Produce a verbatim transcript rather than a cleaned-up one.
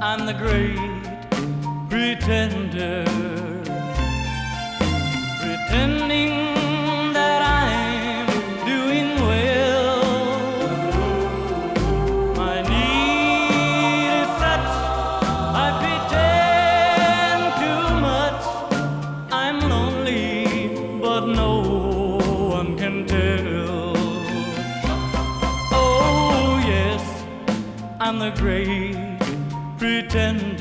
I'm the great pretender, pretending that I'm doing well. My need is such, I pretend too much. I'm lonely, but no one can tell. Oh yes, I'm the great pretender.